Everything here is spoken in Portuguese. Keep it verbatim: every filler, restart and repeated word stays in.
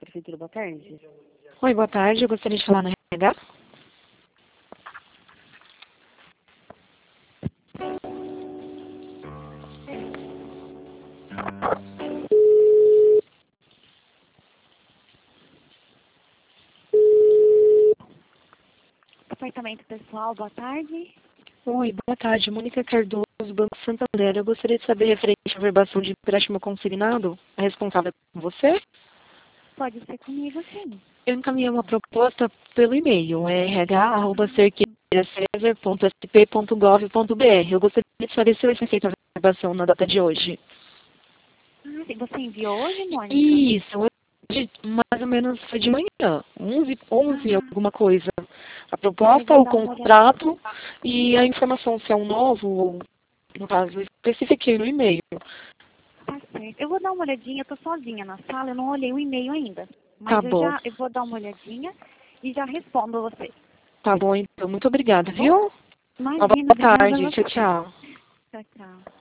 Prefeitura, boa tarde. Oi, boa tarde. Eu gostaria de falar na R H. Departamento pessoal, boa tarde. Oi, boa tarde. Mônica Cardoso, Banco Santander. Eu gostaria de saber referente à verbação de empréstimo consignado. A responsável é com você? Pode ser comigo, sim. Eu encaminhei uma proposta pelo e-mail, é r h arroba cerqueira cesar ponto s p ponto gov ponto b r. Eu gostaria de saber se vai ser feita a verbação na data de hoje. Ah, sim. Você enviou hoje, Mônica? Isso, hoje mais ou menos foi de manhã, onze, onze Ah, alguma coisa. A eu proposta, vou o dar uma olhada. contrato e a informação, se é um novo, ou, no caso, eu especifiquei no e-mail. Tá certo. Eu vou dar uma olhadinha, eu tô sozinha na sala, eu não olhei o e-mail ainda. Tá Mas eu bom, já eu vou dar uma olhadinha e já respondo a você. tá bom, então, muito obrigada, Tá bom? viu? Uma Imagina, boa obrigada a tarde, tchau, você. tchau. Tchau, tchau.